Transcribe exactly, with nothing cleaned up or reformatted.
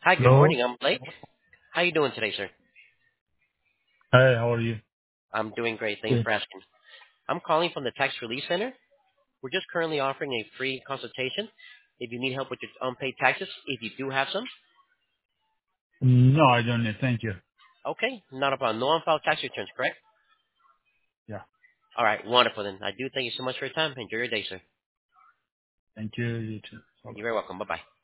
Hi, good Hello. morning. I'm Blake. How you doing today, sir? Hi, how are you? I'm doing great. Thanks Good. for asking. I'm calling from the Tax Relief Center. We're just currently offering a free consultation if you need help with your unpaid taxes, if you do have some. No, I don't need. Thank you. Okay, not a problem. No unfiled tax returns, correct? Yeah. All right, wonderful then. I do thank you so much for your time. Enjoy your day, sir. Thank you. You too. Bye-bye. You're very welcome. Bye-bye.